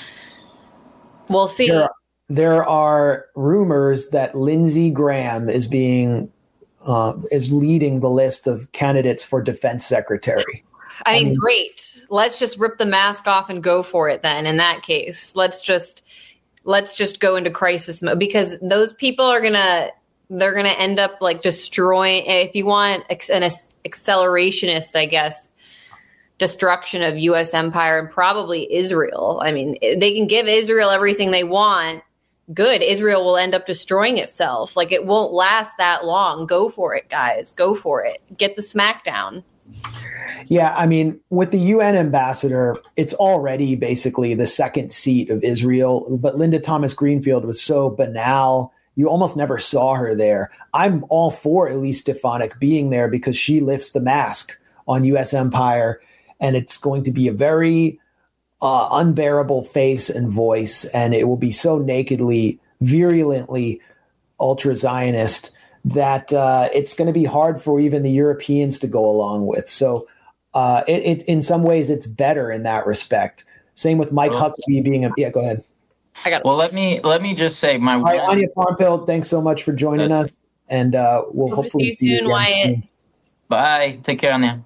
we'll see. There, there are rumors that Lindsey Graham is being... uh, is leading the list of candidates for defense secretary. I mean, I mean, great. Let's just rip the mask off and go for it then. In that case, let's just let's just go into crisis mode, because those people are going to they're going to end up like destroying, if you want an accelerationist, I guess, destruction of U S empire and probably Israel. I mean, they can give Israel everything they want. Good. Israel will end up destroying itself. Like, it won't last that long. Go for it, guys. Go for it. Get the smackdown. Yeah, I mean, with the U N ambassador, it's already basically the second seat of Israel. But Linda Thomas Greenfield was so banal. You almost never saw her there. I'm all for Elise Stefanik being there because she lifts the mask on U S empire. And it's going to be a very uh, unbearable face and voice. And it will be so nakedly, virulently ultra-Zionist that uh, it's going to be hard for even the Europeans to go along with. So uh, it, it, in some ways, it's better in that respect. Same with Mike well, Huckabee being a – yeah, go ahead. I got well, let me let me just say my – All right, Anya Farmfield, thanks so much for joining yes. us. And uh, we'll, we'll hopefully see you, see you soon, Wyatt. Soon. Bye. Take care, Anya.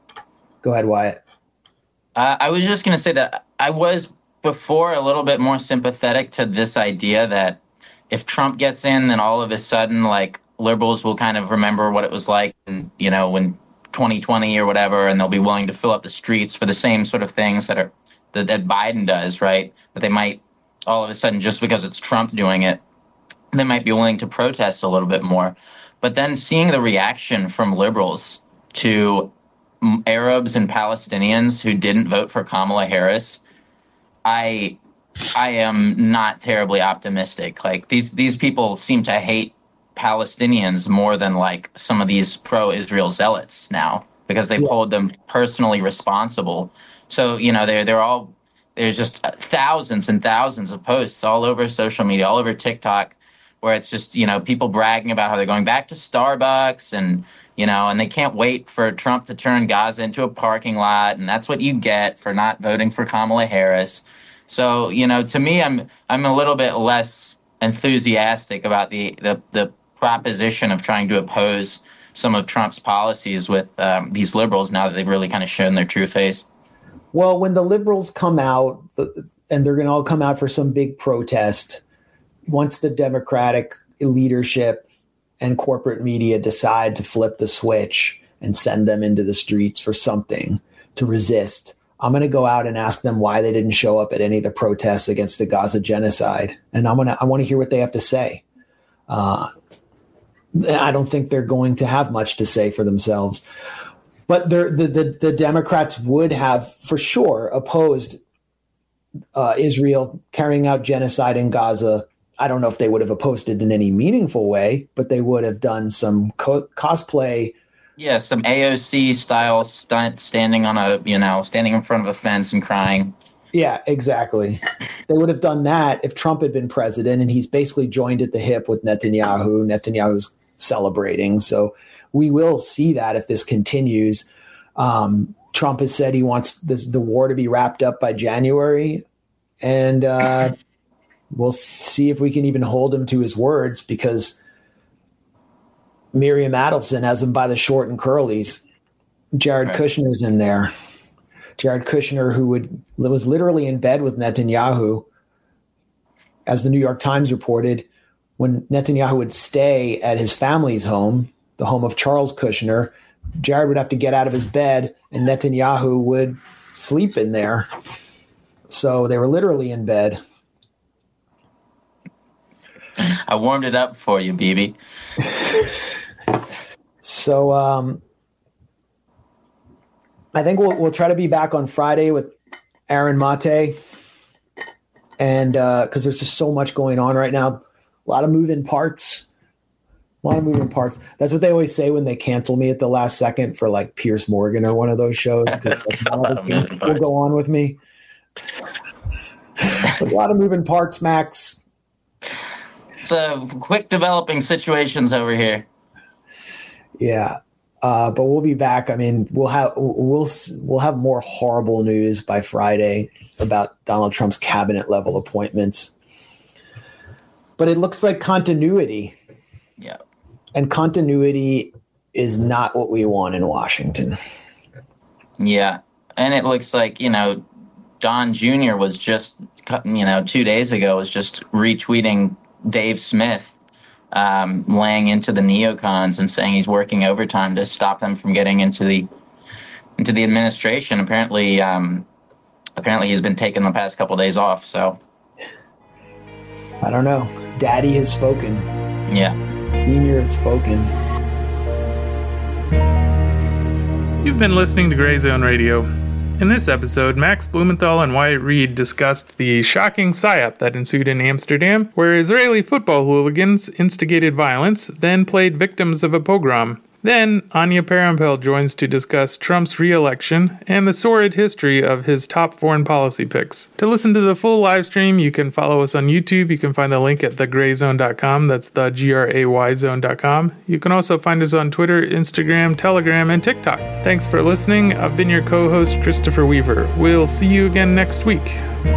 Go ahead, Wyatt. Uh, I was just going to say that I was before a little bit more sympathetic to this idea that if Trump gets in, then all of a sudden, like, liberals will kind of remember what it was like, and, you know, when twenty twenty or whatever, and they'll be willing to fill up the streets for the same sort of things that are that, that Biden does, right? That they might all of a sudden, just because it's Trump doing it, they might be willing to protest a little bit more. But then seeing the reaction from liberals to Arabs and Palestinians who didn't vote for Kamala Harris, I I am not terribly optimistic. Like, these these people seem to hate Palestinians more than like some of these pro-Israel zealots now, because they hold them personally responsible. So, you know, they're they're all there's just thousands and thousands of posts all over social media, all over TikTok, where it's just, you know, people bragging about how they're going back to Starbucks and, you know, and they can't wait for Trump to turn Gaza into a parking lot. And that's what you get for not voting for Kamala Harris. So, you know, to me, I'm I'm a little bit less enthusiastic about the the, the proposition of trying to oppose some of Trump's policies with um, these liberals now that they've really kind of shown their true face. Well, when the liberals come out, and they're going to all come out for some big protest, once the Democratic leadership and corporate media decide to flip the switch and send them into the streets for something to resist, I'm going to go out and ask them why they didn't show up at any of the protests against the Gaza genocide. And I'm going to, I want to hear what they have to say. Uh, I don't think they're going to have much to say for themselves. But the, the, the Democrats would have, for sure, opposed uh, Israel carrying out genocide in Gaza. I don't know if they would have opposed it in any meaningful way, but they would have done some co- cosplay. Yeah, some A O C style stunt, standing on a, you know, standing in front of a fence and crying. Yeah, exactly. They would have done that if Trump had been president, and he's basically joined at the hip with Netanyahu. Netanyahu's celebrating. So we will see that if this continues. Um, Trump has said he wants this, the war to be wrapped up by January. And uh, we'll see if we can even hold him to his words, because Miriam Adelson has him by the short and curlies. Jared right. Kushner's in there. Jared Kushner, who would was literally in bed with Netanyahu, as the New York Times reported, when Netanyahu would stay at his family's home, the home of Charles Kushner. Jared would have to get out of his bed, and Netanyahu would sleep in there. So they were literally in bed. I warmed it up for you, B B. So um, I think we'll we'll try to be back on Friday with Aaron Mate, and because uh, there's just so much going on right now, a lot of moving parts. A lot of moving parts. That's what they always say when they cancel me at the last second for like Piers Morgan or one of those shows, because like, all the things will go on with me. A lot of moving parts, Max. It's a quick developing situations over here. Yeah, uh, but we'll be back. I mean, we'll have we'll we'll have more horrible news by Friday about Donald Trump's cabinet level appointments. But it looks like continuity. Yeah. And continuity is not what we want in Washington. Yeah. And it looks like, you know, Don Junior was just, you know, two days ago was just retweeting Dave Smith um, laying into the neocons and saying he's working overtime to stop them from getting into the into the administration. Apparently, um, apparently he's been taking the past couple of days off. So I don't know. Daddy has spoken. Yeah. Senior has spoken. You've been listening to Gray Zone Radio. In this episode, Max Blumenthal and Wyatt Reed discussed the shocking psyop that ensued in Amsterdam, where Israeli football hooligans instigated violence, then played victims of a pogrom. Then, Anya Parampil joins to discuss Trump's re-election and the sordid history of his top foreign policy picks. To listen to the full live stream, you can follow us on YouTube. You can find the link at the gray zone dot com. That's the G R A Y zone dot com. You can also find us on Twitter, Instagram, Telegram, and TikTok. Thanks for listening. I've been your co-host, Christopher Weaver. We'll see you again next week.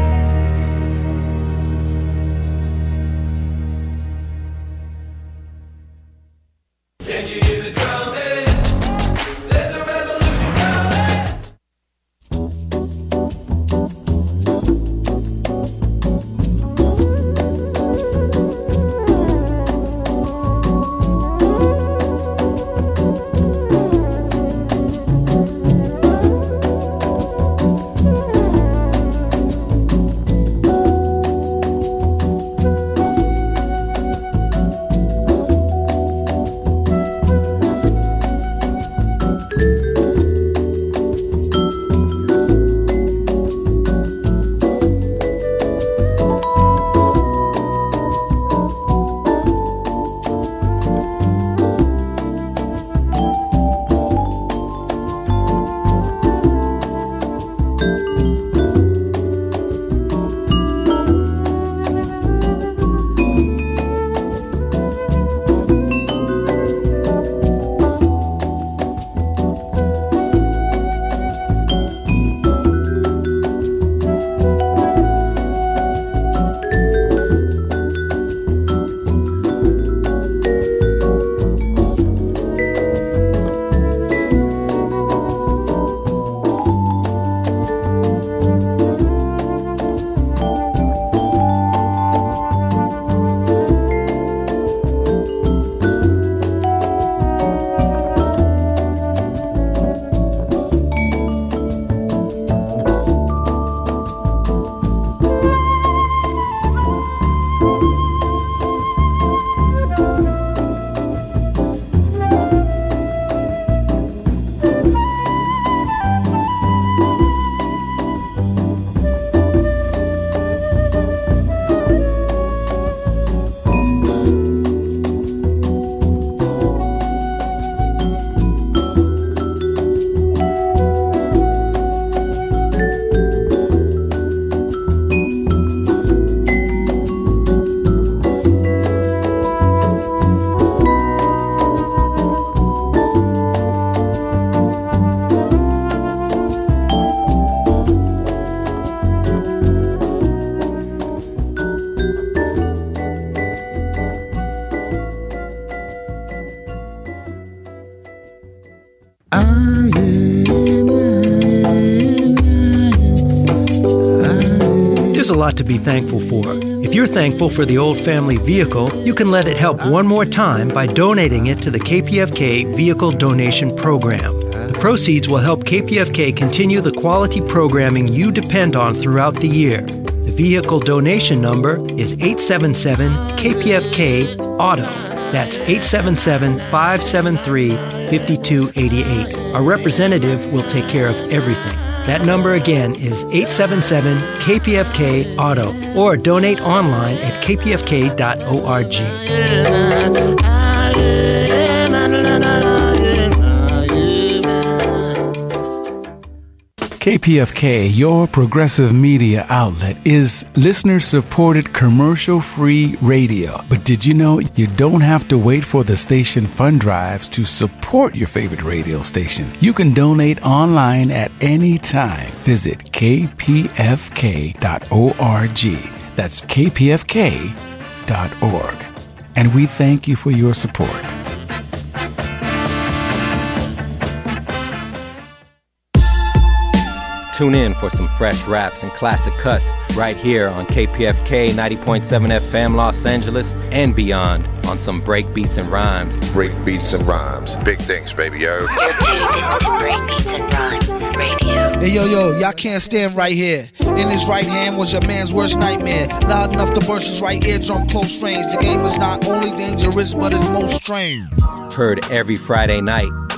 There's a lot to be thankful for. If you're thankful for the old family vehicle, you can let it help one more time by donating it to the K P F K Vehicle Donation Program. The proceeds will help K P F K continue the quality programming you depend on throughout the year. The vehicle donation number is eight seven seven K P F K AUTO. That's eight seven seven, five seven three, five two eight eight. Our representative will take care of everything. That number again is eight seven seven K P F K AUTO, or donate online at k p f k dot org. K P F K, your progressive media outlet, is listener-supported commercial-free radio. But did you know you don't have to wait for the station fund drives to support your favorite radio station? You can donate online at any time. Visit k p f k dot org. That's k p f k dot org. And we thank you for your support. Tune in for some fresh raps and classic cuts right here on K P F K ninety point seven F M Los Angeles and beyond on some break beats and rhymes. Break beats and rhymes. Big things, baby, yo. You're tuned in to Break Beats and Rhymes Radio. Hey, yo, yo, y'all can't stand right here. In his right hand was your man's worst nightmare. Loud enough to burst his right eardrum close range. The game is not only dangerous, but it's most strange. Heard every Friday night